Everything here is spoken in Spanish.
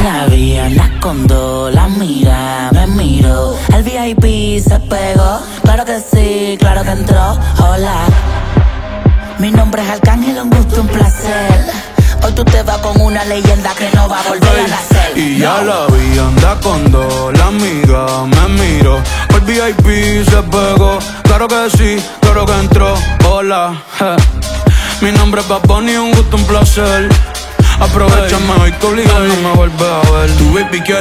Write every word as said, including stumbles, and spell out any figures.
la vi, anda con dos, la mira, me miro. El V I P se pegó, claro que sí, claro que entró. Hola, mi nombre es Arcángel, un gusto, un placer. Hoy tú te vas con una leyenda que no va a volver hey, a nacer. Y ya no. La vi, anda con dos, la amiga me miro. El V I P se pegó, claro que sí, claro que entró. Hola, je. Mi nombre es Bad Bunny, un gusto, un placer. Aprovechame hoy que obligado no me vuelve a ver. Tu baby quiere